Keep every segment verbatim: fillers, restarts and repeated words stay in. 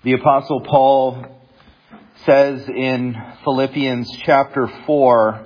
The Apostle Paul says in Philippians chapter four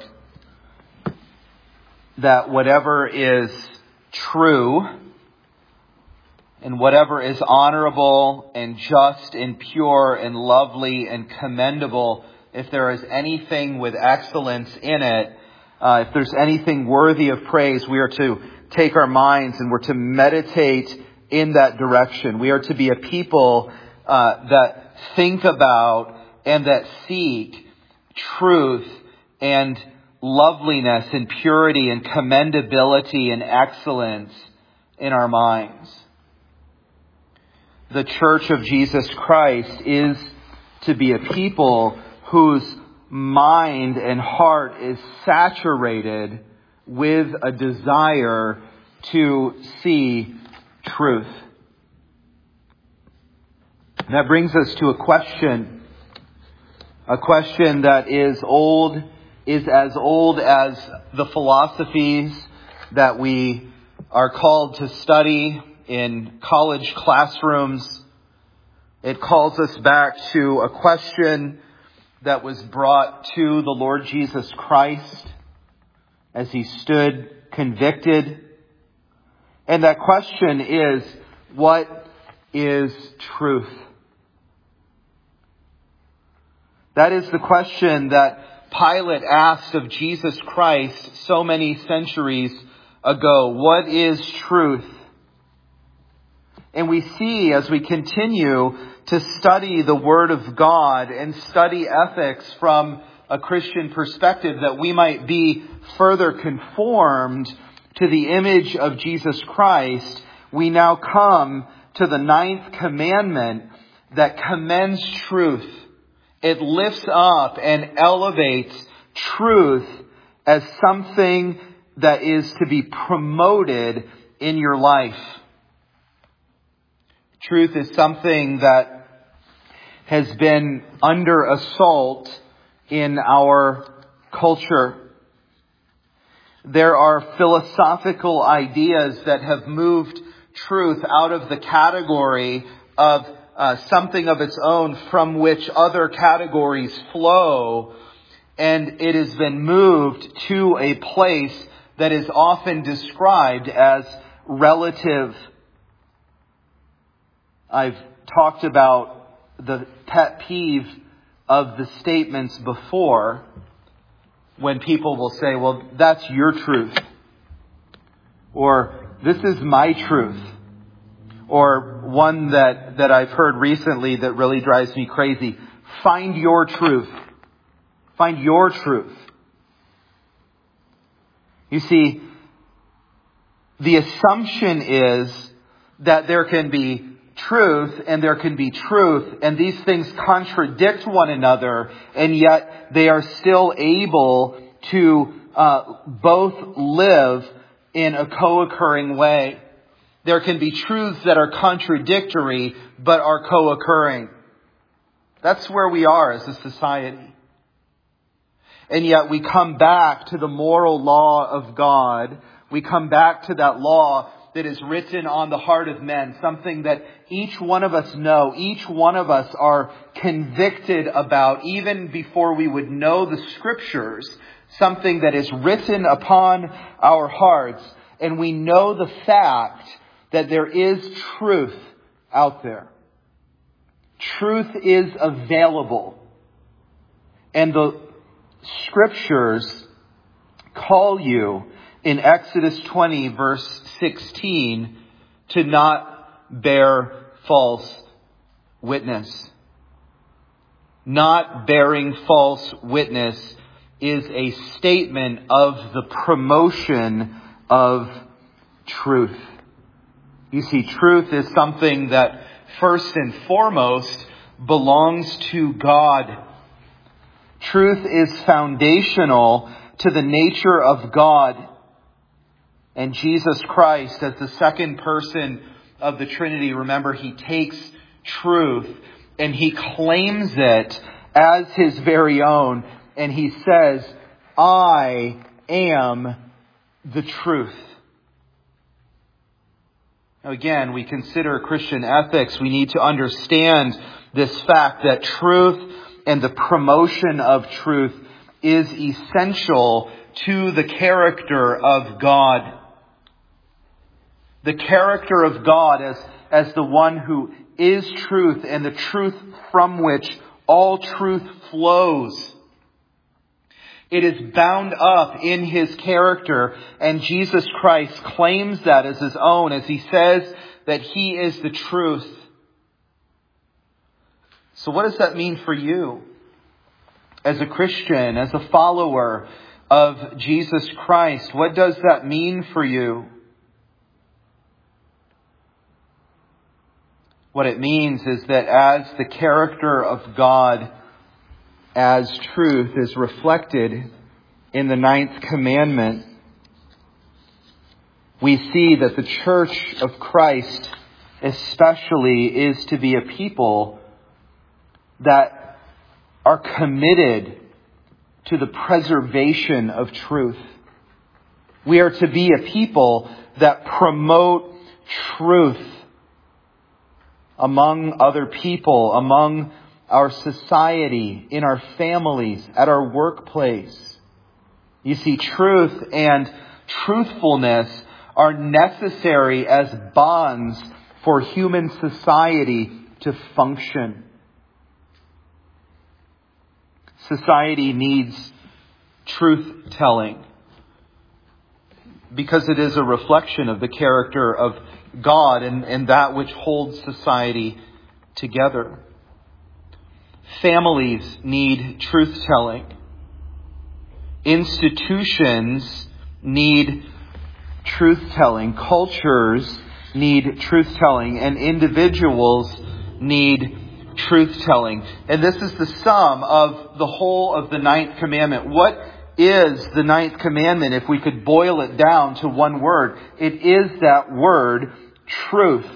that whatever is true and whatever is honorable and just and pure and lovely and commendable, if there is anything with excellence in it, uh, if there's anything worthy of praise, we are to take our minds and we're to meditate in that direction. We are to be a people uh, that think about and that seek truth and loveliness and purity and commendability and excellence in our minds. The Church of Jesus Christ is to be a people whose mind and heart is saturated with a desire to see truth. That brings us to a question, a question that is old, is as old as the philosophies that we are called to study in college classrooms. It calls us back to a question that was brought to the Lord Jesus Christ as he stood convicted. And that question is, what is truth? That is the question that Pilate asked of Jesus Christ so many centuries ago. What is truth? And we see as we continue to study the Word of God and study ethics from a Christian perspective that we might be further conformed to the image of Jesus Christ, we now come to the ninth commandment that commends truth. It lifts up and elevates truth as something that is to be promoted in your life. Truth is something that has been under assault in our culture. There are philosophical ideas that have moved truth out of the category of uh, something of its own from which other categories flow, and it has been moved to a place that is often described as relative. I've talked about the pet peeve of the statements before, when people will say, well, that's your truth. Or, this is my truth. Or one that, that I've heard recently that really drives me crazy. Find your truth. Find your truth. You see, the assumption is that there can be truth and there can be truth, and these things contradict one another, and yet they are still able to uh, both live in a co-occurring way. There can be truths that are contradictory but are co-occurring. That's where we are as a society. And yet we come back to the moral law of God. We come back to that law that is written on the heart of men, something that each one of us know, each one of us are convicted about, even before we would know the Scriptures, something that is written upon our hearts, and we know the fact that there is truth out there. Truth is available, and the Scriptures call you in Exodus twenty, verse sixteen, to not bear false witness. Not bearing false witness is a statement of the promotion of truth. You see, truth is something that first and foremost belongs to God. Truth is foundational to the nature of God. And Jesus Christ, as the second person of the Trinity, remember, he takes truth and he claims it as his very own. And he says, I am the truth. Now again, we consider Christian ethics. We need to understand this fact that truth and the promotion of truth is essential to the character of God. The character of God as, as the one who is truth and the truth from which all truth flows. It is bound up in His character, and Jesus Christ claims that as His own as He says that He is the truth. So what does that mean for you as a Christian, as a follower of Jesus Christ? What does that mean for you? What it means is that as the character of God as truth is reflected in the ninth commandment, we see that the church of Christ especially is to be a people that are committed to the preservation of truth. We are to be a people that promote truth among other people, among our society, in our families, at our workplace. You see, truth and truthfulness are necessary as bonds for human society to function. Society needs truth-telling because it is a reflection of the character of God and, and that which holds society together. Families need truth-telling. Institutions need truth-telling. Cultures need truth-telling. And individuals need truth-telling. And this is the sum of the whole of the ninth commandment. What is the ninth commandment if we could boil it down to one word? It is that word, truth.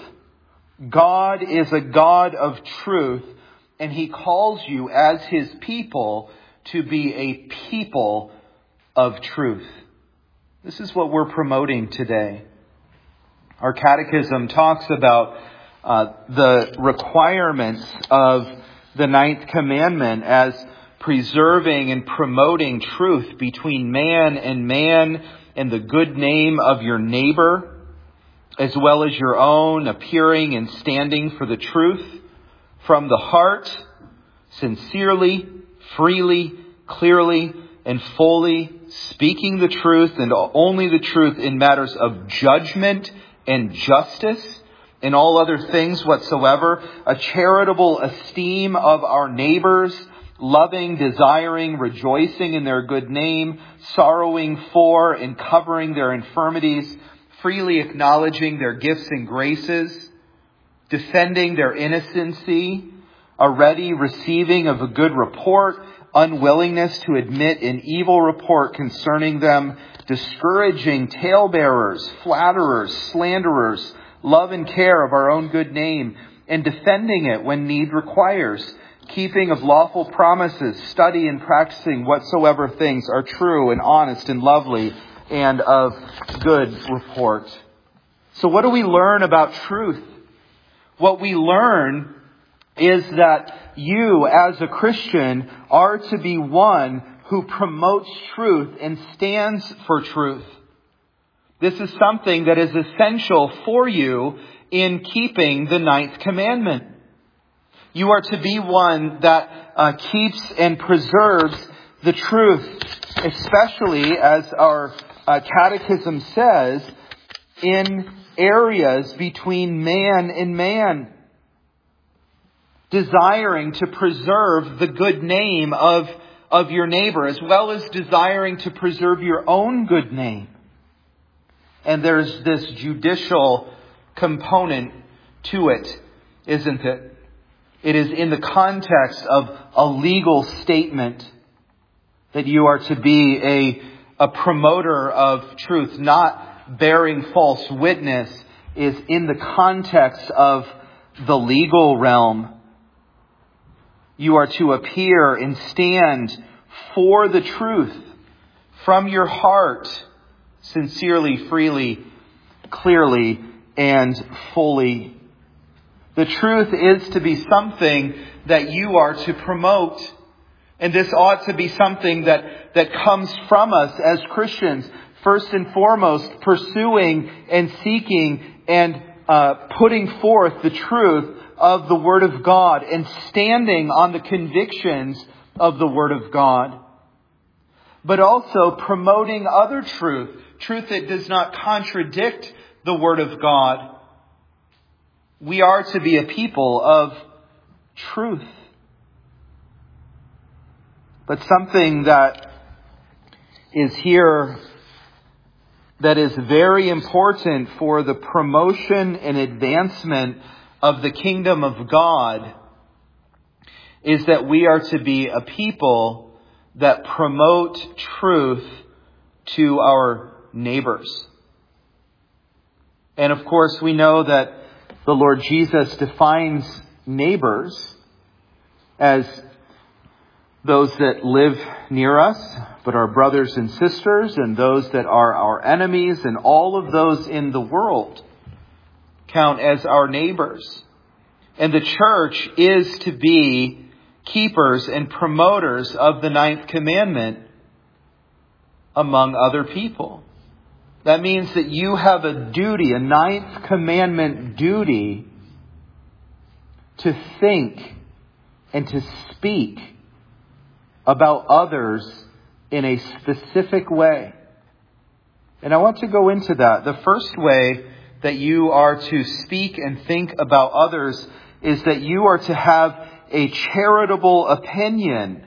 God is a God of truth, and He calls you as His people to be a people of truth. This is what we're promoting today. Our catechism talks about uh, the requirements of the ninth commandment as preserving and promoting truth between man and man and the good name of your neighbor, as well as your own, appearing and standing for the truth from the heart, sincerely, freely, clearly, and fully, speaking the truth and only the truth in matters of judgment and justice, and all other things whatsoever, a charitable esteem of our neighbors, loving, desiring, rejoicing in their good name, sorrowing for and covering their infirmities, freely acknowledging their gifts and graces, defending their innocency, a ready receiving of a good report, unwillingness to admit an evil report concerning them, discouraging talebearers, flatterers, slanderers, love and care of our own good name, and defending it when need requires, keeping of lawful promises, study and practicing whatsoever things are true and honest and lovely and of good report. So what do we learn about truth? What we learn is that you as a Christian are to be one who promotes truth and stands for truth. This is something that is essential for you in keeping the ninth commandment. You are to be one that uh, keeps and preserves the truth, especially as our uh, catechism says, in areas between man and man, desiring to preserve the good name of, of your neighbor, as well as desiring to preserve your own good name. And there's this judicial component to it, isn't it? It is in the context of a legal statement that you are to be a, a promoter of truth, not bearing false witness, is in the context of the legal realm. You are to appear and stand for the truth from your heart, sincerely, freely, clearly, and fully. The truth is to be something that you are to promote. And this ought to be something that, that comes from us as Christians. First and foremost, pursuing and seeking and uh, putting forth the truth of the Word of God and standing on the convictions of the Word of God. But also promoting other truth, truth that does not contradict the Word of God. We are to be a people of truth. But something that is here that is very important for the promotion and advancement of the kingdom of God is that we are to be a people that promote truth to our neighbors. And of course, we know that the Lord Jesus defines neighbors as those that live near us, but our brothers and sisters, and those that are our enemies, and all of those in the world count as our neighbors. And the church is to be keepers and promoters of the ninth commandment among other people. That means that you have a duty, a ninth commandment duty, to think and to speak about others in a specific way. And I want to go into that. The first way that you are to speak and think about others is that you are to have a charitable opinion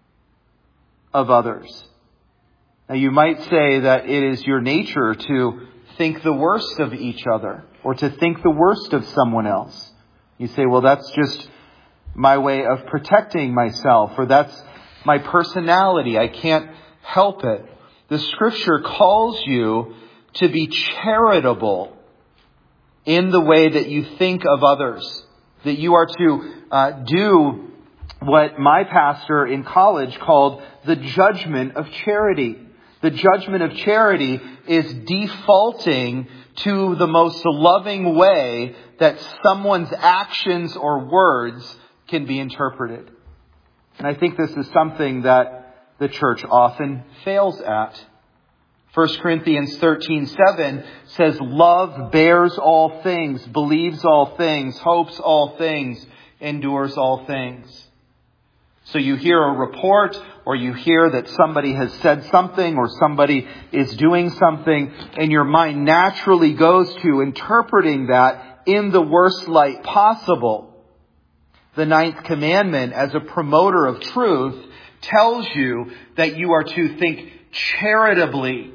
of others. Now you might say that it is your nature to think the worst of each other or to think the worst of someone else. You say, well, that's just my way of protecting myself, or that's my personality. I can't help it. The Scripture calls you to be charitable in the way that you think of others. That you are to uh, do what my pastor in college called the judgment of charity. The judgment of charity is defaulting to the most loving way that someone's actions or words can be interpreted. And I think this is something that the church often fails at. First Corinthians thirteen seven says, love bears all things, believes all things, hopes all things, endures all things. So you hear a report, or you hear that somebody has said something, or somebody is doing something, and your mind naturally goes to interpreting that in the worst light possible. The ninth commandment, as a promoter of truth, tells you that you are to think charitably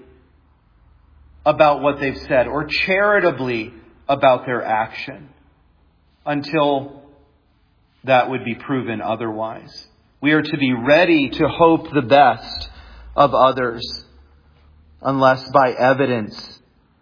about what they've said, or charitably about their action, until that would be proven otherwise. We are to be ready to hope the best of others, unless by evidence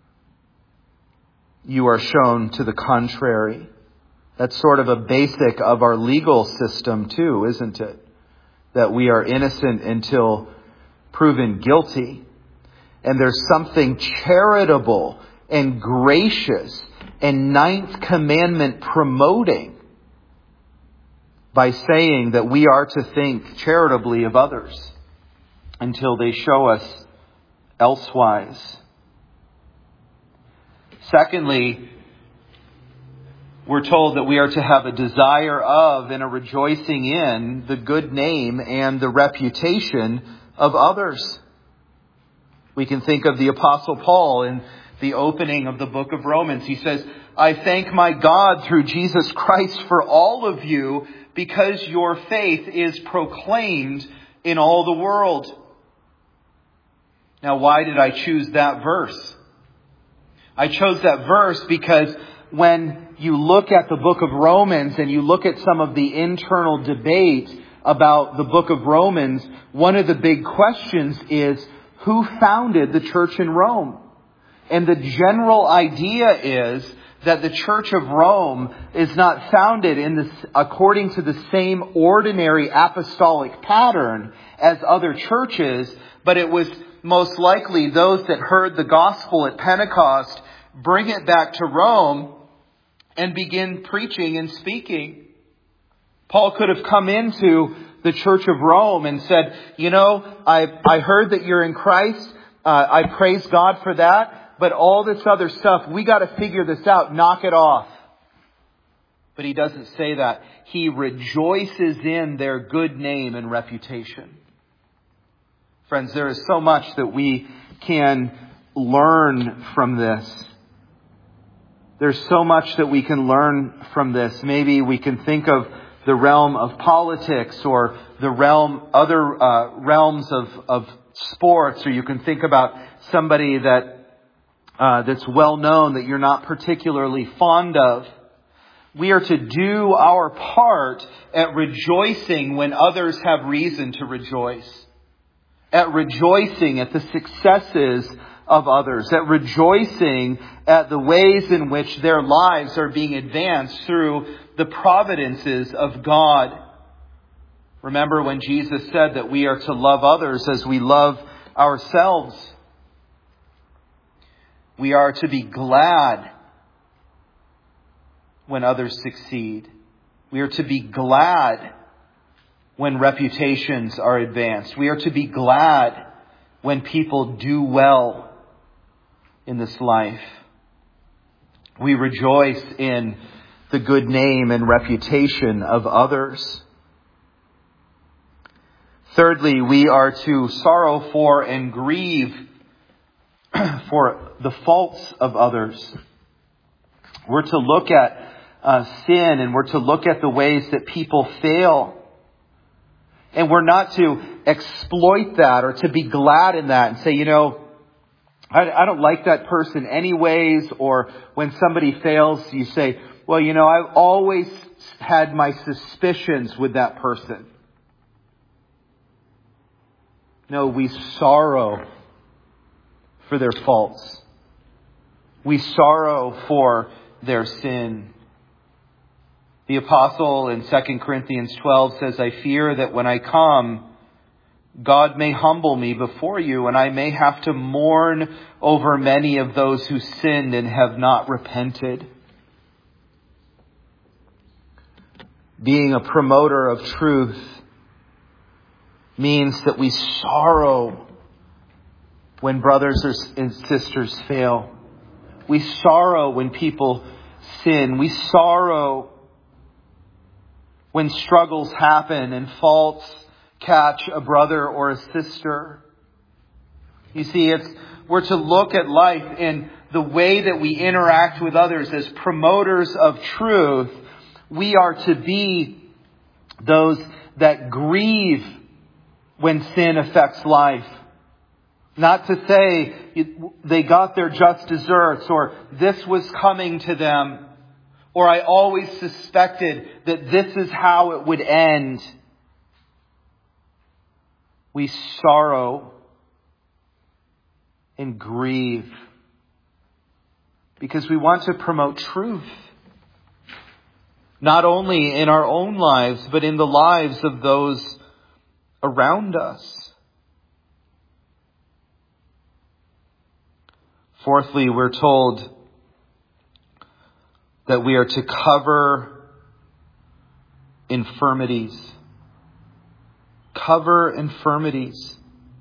you are shown to the contrary. That's sort of a basic of our legal system too, isn't it? That we are innocent until proven guilty. And there's something charitable and gracious and ninth commandment promoting by saying that we are to think charitably of others until they show us elsewise. Secondly, we're told that we are to have a desire of and a rejoicing in the good name and the reputation of others. We can think of the Apostle Paul in the opening of the book of Romans. He says, I thank my God through Jesus Christ for all of you, because your faith is proclaimed in all the world. Now, why did I choose that verse? I chose that verse because when you look at the book of Romans and you look at some of the internal debate about the book of Romans, one of the big questions is, who founded the church in Rome? And the general idea is that the Church of Rome is not founded in this, according to the same ordinary apostolic pattern as other churches, but it was most likely those that heard the gospel at Pentecost bring it back to Rome, and begin preaching and speaking. Paul could have come into the church of Rome and said, you know, I, I heard that you're in Christ. Uh, I praise God for that. But all this other stuff, we got to figure this out. Knock it off. But he doesn't say that. He rejoices in their good name and reputation. Friends, there is so much that we can learn from this. There's so much that we can learn from this. Maybe we can think of the realm of politics or the realm, other uh, realms of, of sports, or you can think about somebody that uh, that's well known that you're not particularly fond of. We are to do our part at rejoicing when others have reason to rejoice. At rejoicing at the successes of others. At rejoicing at the ways in which their lives are being advanced through the providences of God. Remember when Jesus said that we are to love others as we love ourselves. We are to be glad when others succeed. We are to be glad when reputations are advanced. We are to be glad when people do well in this life. We rejoice in the good name and reputation of others. Thirdly, we are to sorrow for and grieve for the faults of others. We're to look at uh, sin, and we're to look at the ways that people fail. And we're not to exploit that or to be glad in that and say, you know, I, I don't like that person anyways. Or when somebody fails, you say, well, you know, I've always had my suspicions with that person. No, we sorrow for their faults. We sorrow for their sin. The apostle in Second Corinthians twelve says, I fear that when I come, God may humble me before you, and I may have to mourn over many of those who sinned and have not repented. Being a promoter of truth means that we sorrow when brothers and sisters fail. We sorrow when people sin. We sorrow when struggles happen and faults catch a brother or a sister. You see, it's we're to look at life in the way that we interact with others as promoters of truth. We are to be those that grieve when sin affects life. Not to say they got their just desserts, or this was coming to them, or I always suspected that this is how it would end. We sorrow and grieve because we want to promote truth. Not only in our own lives, but in the lives of those around us. Fourthly, we're told that we are to cover infirmities. Cover infirmities.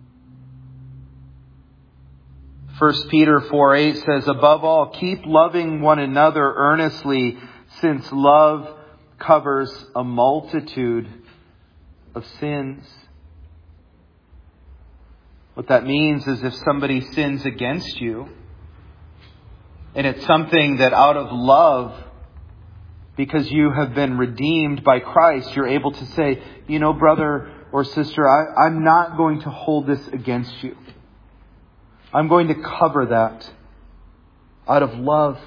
First Peter four eight says, above all, keep loving one another earnestly, since love covers a multitude of sins. What that means is if somebody sins against you, and it's something that out of love, because you have been redeemed by Christ, you're able to say, you know, brother or sister, I, I'm not going to hold this against you. I'm going to cover that out of love.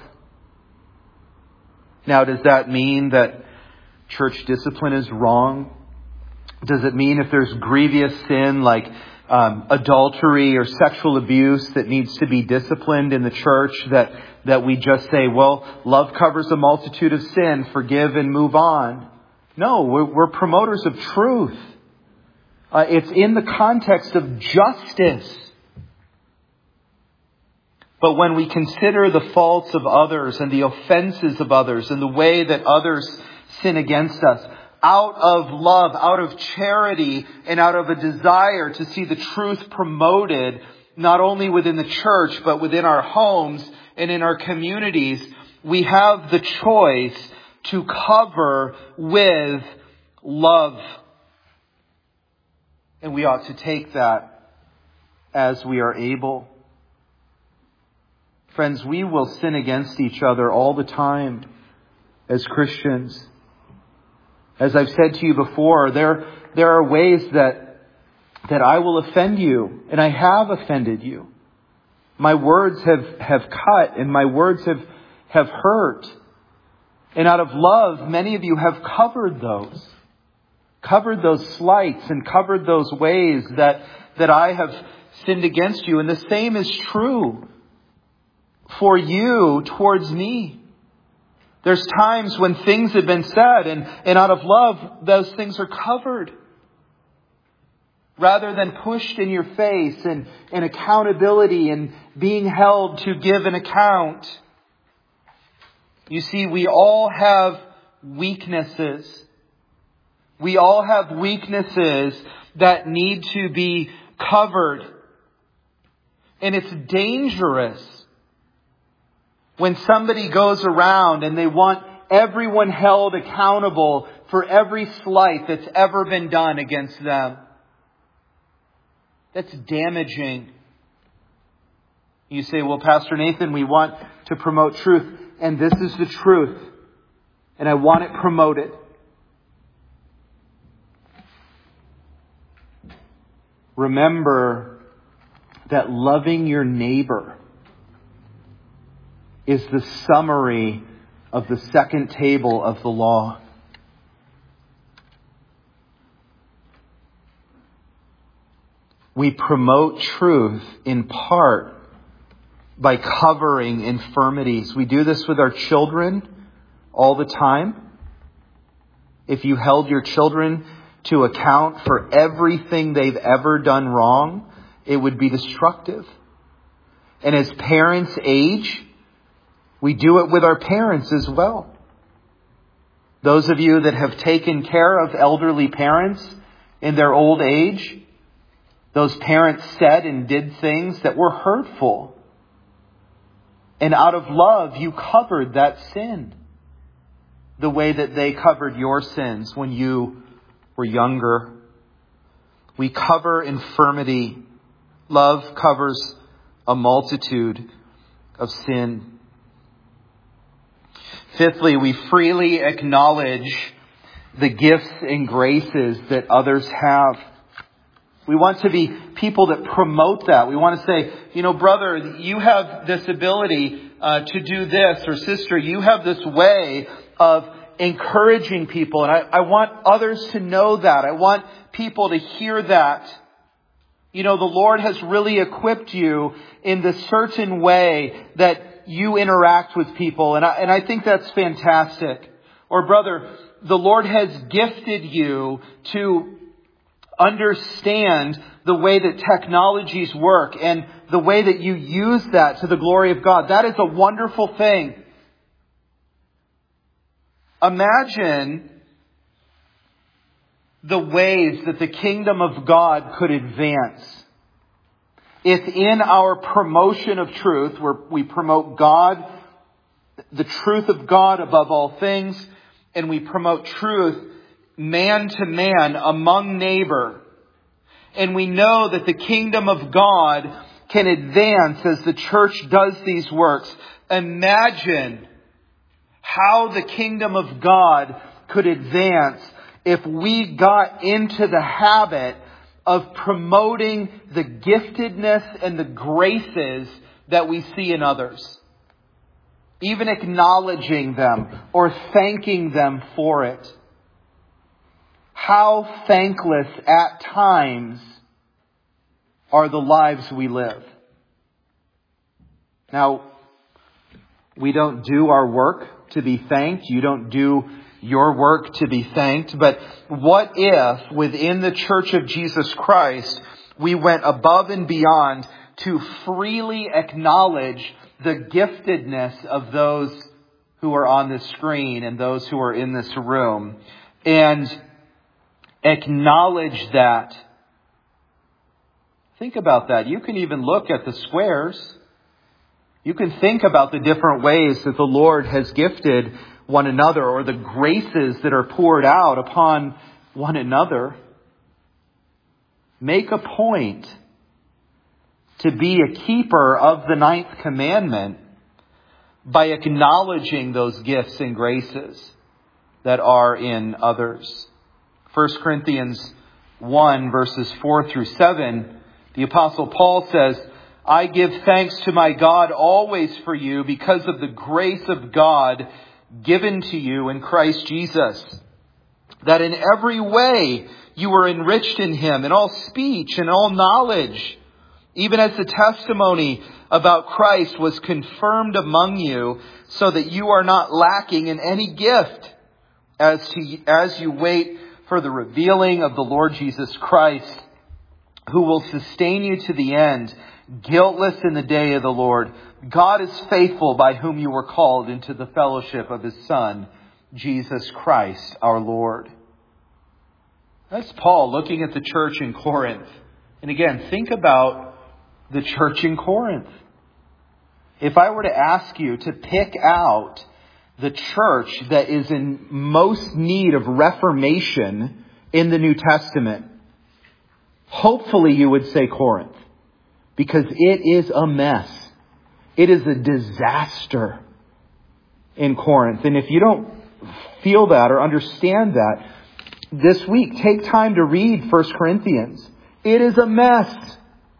Now, does that mean that church discipline is wrong? Does it mean if there's grievous sin like um, adultery or sexual abuse that needs to be disciplined in the church, that, that we just say, well, love covers a multitude of sin, forgive and move on? No, we're, we're promoters of truth. Uh, it's in the context of justice. But when we consider the faults of others and the offenses of others and the way that others sin against us, out of love, out of charity, and out of a desire to see the truth promoted, not only within the church, but within our homes and in our communities, we have the choice to cover with love. And we ought to take that as we are able. Friends, we will sin against each other all the time as Christians. As I've said to you before, there, there are ways that, that I will offend you, and I have offended you. My words have, have cut, and my words have, have hurt. And out of love, many of you have covered those. Covered those slights and covered those ways that, that I have sinned against you. And the same is true for you towards me. There's times when things have been said and, and out of love, those things are covered. Rather than pushed in your face and, and accountability and being held to give an account. You see, we all have weaknesses. We all have weaknesses that need to be covered. And it's dangerous when somebody goes around and they want everyone held accountable for every slight that's ever been done against them. That's damaging. You say, well, Pastor Nathan, we want to promote truth. And this is the truth. And I want it promoted. Remember that loving your neighbor is the summary of the second table of the law. We promote truth in part by covering infirmities. We do this with our children all the time. If you held your children to account for everything they've ever done wrong, it would be destructive. And as parents age, we do it with our parents as well. Those of you that have taken care of elderly parents in their old age, those parents said and did things that were hurtful. And out of love, you covered that sin the way that they covered your sins when you were younger. We cover infirmity. Love covers a multitude of sin. Fifthly, we freely acknowledge the gifts and graces that others have. We want to be people that promote that. We want to say, you know, brother, you have this ability uh, to do this, or sister, you have this way of encouraging people. And I, I want others to know that. I want people to hear that. You know, the Lord has really equipped you in the certain way that you interact with people. And I, and I think that's fantastic. Or brother, the Lord has gifted you to understand the way that technologies work and the way that you use that to the glory of God. That is a wonderful thing. Imagine the ways that the kingdom of God could advance if in our promotion of truth, where we promote God, the truth of God above all things, and we promote truth man to man among neighbor. And we know that the kingdom of God can advance as the church does these works. Imagine how the kingdom of God could advance if we got into the habit of promoting the giftedness and the graces that we see in others. Even acknowledging them or thanking them for it. How thankless at times are the lives we live. Now, we don't do our work to be thanked. You don't do your work to be thanked. But what if within the Church of Jesus Christ, we went above and beyond to freely acknowledge the giftedness of those who are on this screen and those who are in this room, and acknowledge that. Think about that. You can even look at the squares. You can think about the different ways that the Lord has gifted one another, or the graces that are poured out upon one another. Make a point to be a keeper of the ninth commandment by acknowledging those gifts and graces that are in others. First Corinthians one, verses four through seven, the Apostle Paul says, I give thanks to my God always for you because of the grace of God given to you in Christ Jesus, that in every way you were enriched in him, in all speech and all knowledge, even as the testimony about Christ was confirmed among you, so that you are not lacking in any gift as to, as you wait for the revealing of the Lord Jesus Christ, who will sustain you to the end, guiltless in the day of the Lord. God is faithful, by whom you were called into the fellowship of his Son, Jesus Christ our Lord. That's Paul looking at the church in Corinth. And again, think about the church in Corinth. If I were to ask you to pick out the church that is in most need of reformation in the New Testament, hopefully you would say Corinth, because it is a mess. It is a disaster in Corinth. And if you don't feel that or understand that, this week, take time to read First Corinthians. It is a mess.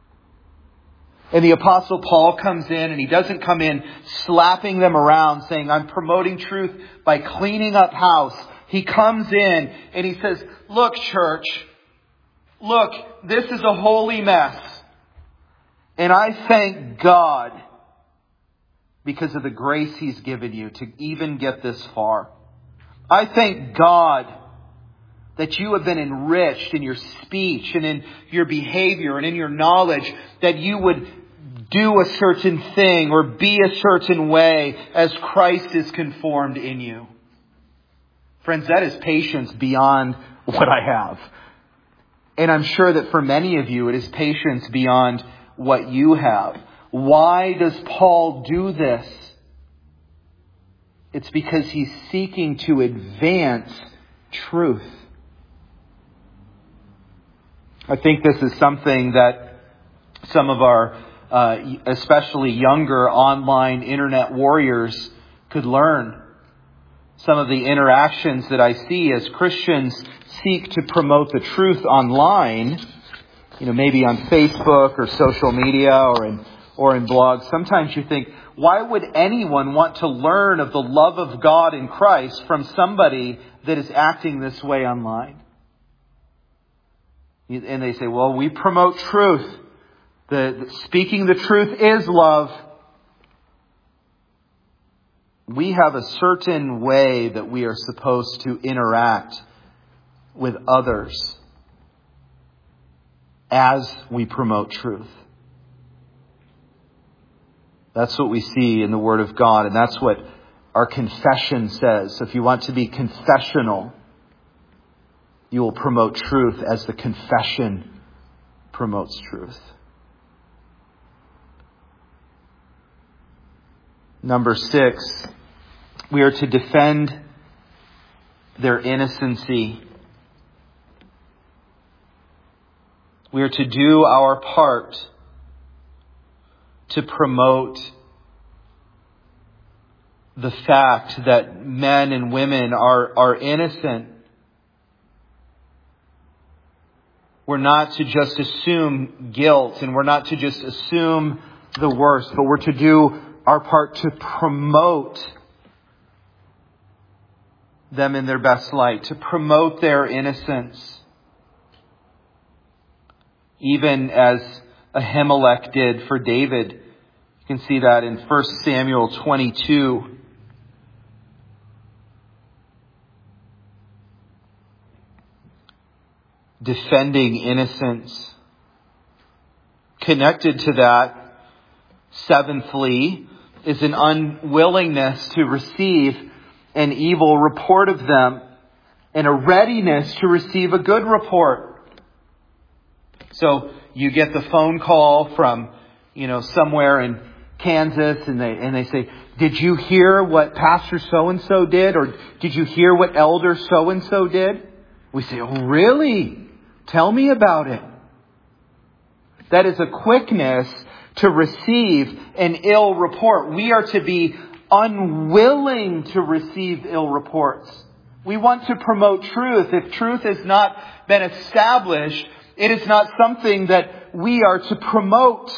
And the Apostle Paul comes in, and he doesn't come in slapping them around saying, I'm promoting truth by cleaning up house. He comes in and he says, look, church, look, this is a holy mess. And I thank God because of the grace he's given you to even get this far. I thank God that you have been enriched in your speech and in your behavior and in your knowledge, that you would do a certain thing or be a certain way as Christ is conformed in you. Friends, that is patience beyond what I have. And I'm sure that for many of you, it is patience beyond what you have. Why does Paul do this? It's because he's seeking to advance truth. I think this is something that some of our, uh, especially younger online internet warriors could learn. Some of the interactions that I see as Christians seek to promote the truth online, you know, maybe on Facebook or social media or in, or in blogs. Sometimes you think, why would anyone want to learn of the love of God in Christ from somebody that is acting this way online? And they say, well, we promote truth. The, the speaking the truth is love. We have a certain way that we are supposed to interact with others as we promote truth. That's what we see in the Word of God, and that's what our confession says. So if you want to be confessional, you will promote truth as the confession promotes truth. Number six, we are to defend their innocency. We are to do our part to promote the fact that men and women are, are innocent. We're not to just assume guilt, and we're not to just assume the worst, but we're to do our part to promote them in their best light, to promote their innocence. Even as Ahimelech did for David. You can see that in First Samuel twenty-two. Defending innocence. connected to that, seventhly, is an unwillingness to receive an evil report of them and a readiness to receive a good report. So you get the phone call from, you know, somewhere in Kansas, and they and they say, "Did you hear what Pastor so-and-so did? Or did you hear what Elder so-and-so did?" We say, "Oh, really? Tell me about it." That is a quickness to receive an ill report. We are to be unwilling to receive ill reports. We want to promote truth. If truth has not been established, it is not something that we are to promote.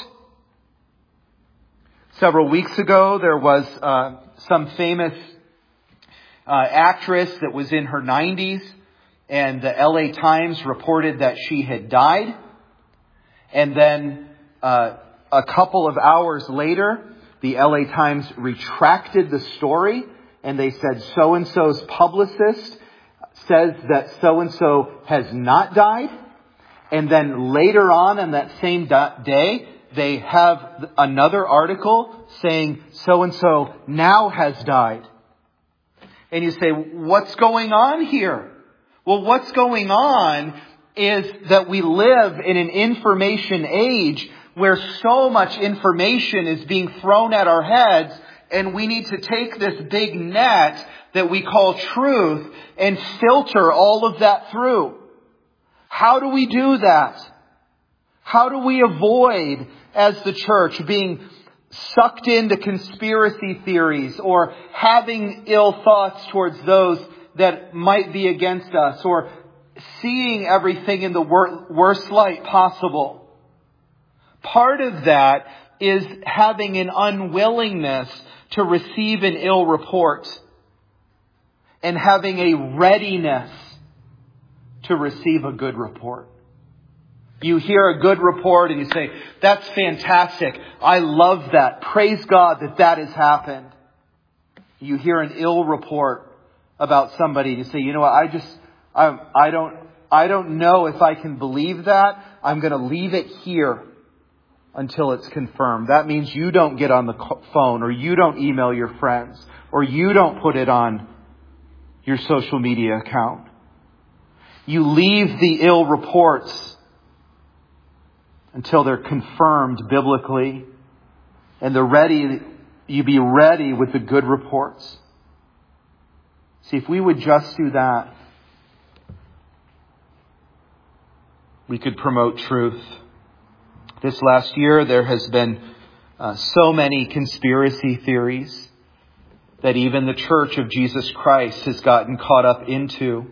Several weeks ago, there was uh, some famous uh, actress that was in her nineties, and the L A Times reported that she had died. And then uh, a couple of hours later, the L A Times retracted the story, and they said so-and-so's publicist says that so-and-so has not died. And then later on in that same day, they have another article saying so-and-so now has died. And you say, what's going on here? Well, what's going on is that we live in an information age where so much information is being thrown at our heads, and we need to take this big net that we call truth and filter all of that through. How do we do that? How do we avoid, as the church, being sucked into conspiracy theories or having ill thoughts towards those that might be against us, or seeing everything in the wor- worst light possible? Part of that is having an unwillingness to receive an ill report and having a readiness to receive a good report. You hear a good report and you say, "That's fantastic. I love that. Praise God that that has happened." You hear an ill report about somebody and you say, "You know what? I just, I, I don't, I don't know if I can believe that. I'm going to leave it here until it's confirmed." That means you don't get on the phone, or you don't email your friends, or you don't put it on your social media account. You leave the ill reports until they're confirmed biblically, and they're ready. You be ready with the good reports. See, if we would just do that, we could promote truth. This last year, there has been uh, so many conspiracy theories that even the Church of Jesus Christ has gotten caught up into.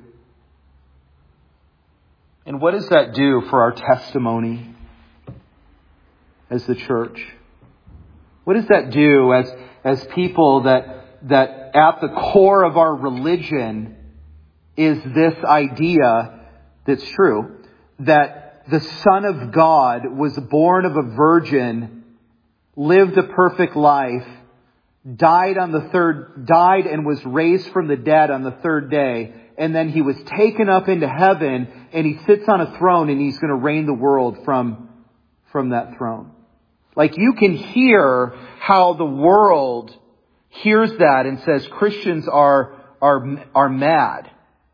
And what does that do for our testimony as the church? What does that do as, as people that, that at the core of our religion is this idea that's true, that the Son of God was born of a virgin, lived a perfect life, died on the third, died and was raised from the dead on the third day, and then he was taken up into heaven, and he sits on a throne, and he's going to reign the world from, from that throne. Like, you can hear how the world hears that and says Christians are, are, are mad.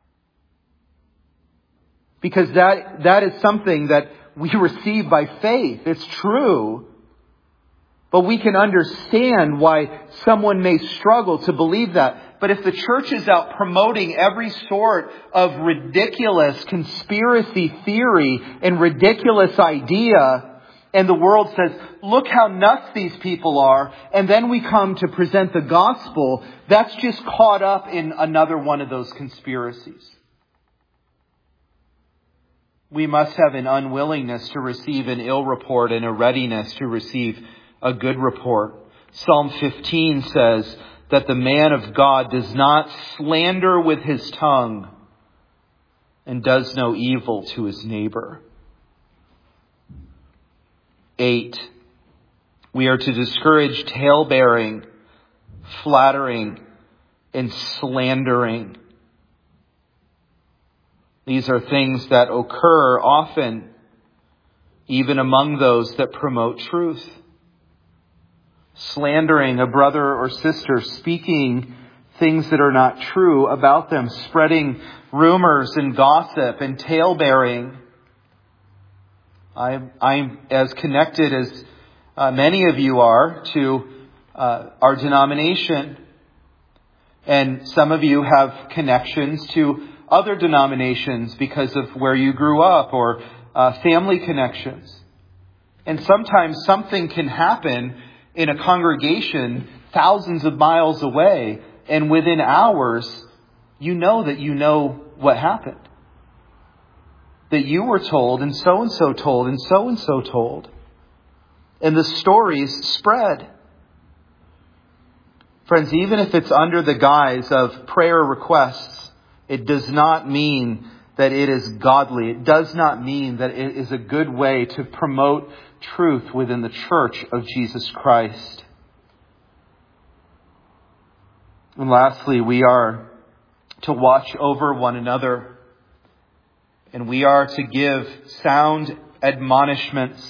Because that, that is something that we receive by faith. It's true. But we can understand why someone may struggle to believe that. But if the church is out promoting every sort of ridiculous conspiracy theory and ridiculous idea, and the world says, "Look how nuts these people are," and then we come to present the gospel, that's just caught up in another one of those conspiracies. We must have an unwillingness to receive an ill report and a readiness to receive a good report. Psalm fifteen says that the man of God does not slander with his tongue and does no evil to his neighbor. Eight, we are to discourage tale-bearing, flattering, and slandering. These are things that occur often even among those that promote truth. Slandering a brother or sister, speaking things that are not true about them, spreading rumors and gossip and talebearing. I'm, I'm as connected as uh, many of you are to uh, our denomination. And some of you have connections to other denominations because of where you grew up or uh, family connections. And sometimes something can happen in a congregation thousands of miles away, and within hours, you know that you know what happened. That you were told, and so-and-so told, and so-and-so told. And the stories spread. Friends, even if it's under the guise of prayer requests, it does not mean that it is godly. It does not mean that it is a good way to promote truth within the church of Jesus Christ. And lastly, we are to watch over one another. And we are to give sound admonishments.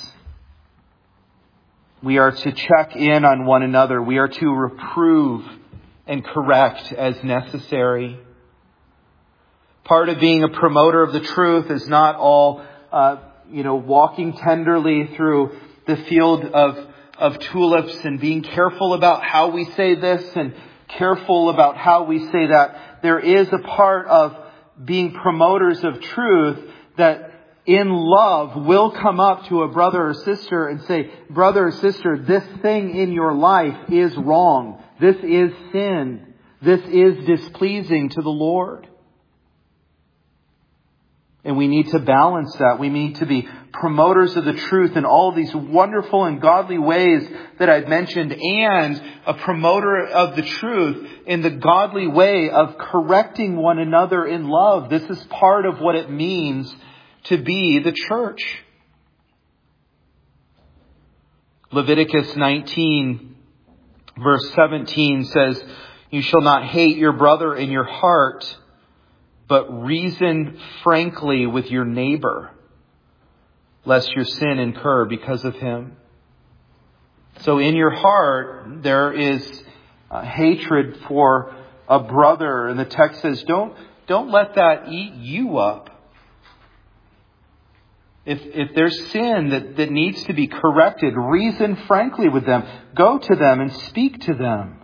We are to check in on one another. We are to reprove and correct as necessary. Part of being a promoter of the truth is not all, uh, you know, walking tenderly through the field of, of tulips and being careful about how we say this and careful about how we say that. There is a part of being promoters of truth that in love will come up to a brother or sister and say, brother or sister, this thing in your life is wrong. This is sin. This is displeasing to the Lord. And we need to balance that. We need to be promoters of the truth in all these wonderful and godly ways that I've mentioned, and a promoter of the truth in the godly way of correcting one another in love. This is part of what it means to be the church. Leviticus nineteen verse seventeen says, "You shall not hate your brother in your heart, but reason frankly with your neighbor, lest your sin incur because of him." So in your heart, there is uh, hatred for a brother. And the text says, don't, don't let that eat you up. If, if there's sin that, that needs to be corrected, reason frankly with them. Go to them and speak to them.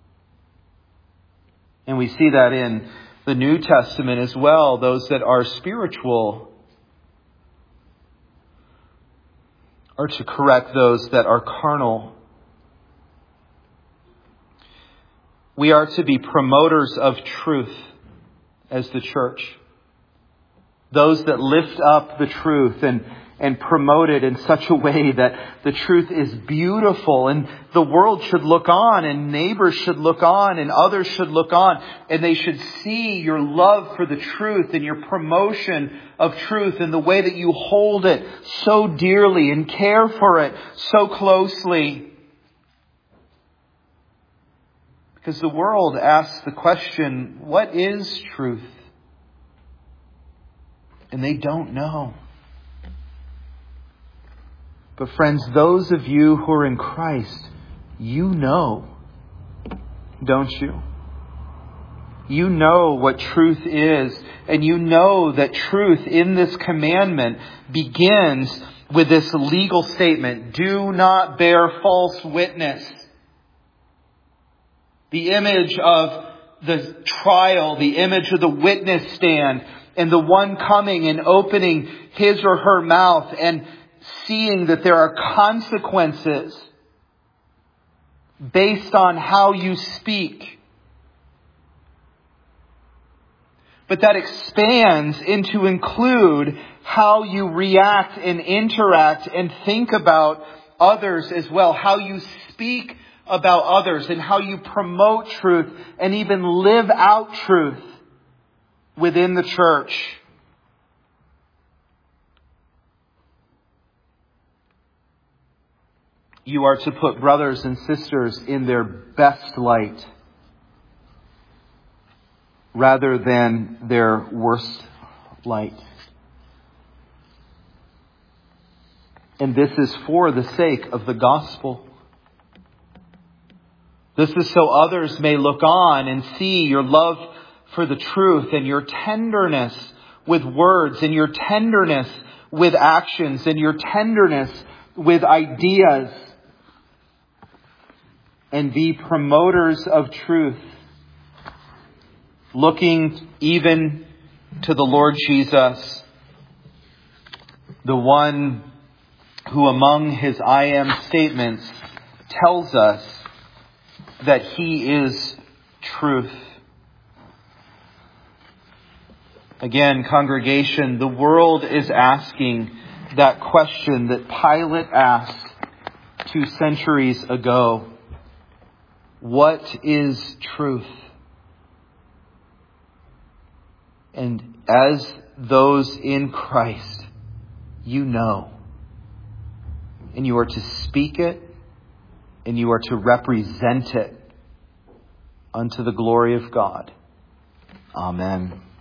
And we see that in the New Testament as well. Those that are spiritual are to correct those that are carnal. We are to be promoters of truth as the church. Those that lift up the truth and, and promote it in such a way that the truth is beautiful, and the world should look on, and neighbors should look on, and others should look on, and they should see your love for the truth and your promotion of truth and the way that you hold it so dearly and care for it so closely. Because the world asks the question, what is truth? And they don't know. But friends, those of you who are in Christ, you know, don't you? You know what truth is, and you know that truth in this commandment begins with this legal statement: do not bear false witness. The image of the trial, the image of the witness stand, and the one coming and opening his or her mouth and seeing that there are consequences based on how you speak. But that expands into include how you react and interact and think about others as well. How you speak about others and how you promote truth and even live out truth within the church. You are to put brothers and sisters in their best light rather than their worst light. And this is for the sake of the gospel. This is so others may look on and see your love for the truth and your tenderness with words and your tenderness with actions and your tenderness with ideas, and be promoters of truth, looking even to the Lord Jesus, the one who among his I am statements tells us that he is truth. Again, congregation, the world is asking that question that Pilate asked two centuries ago. What is truth? And as those in Christ, you know. And you are to speak it, and you are to represent it unto the glory of God. Amen.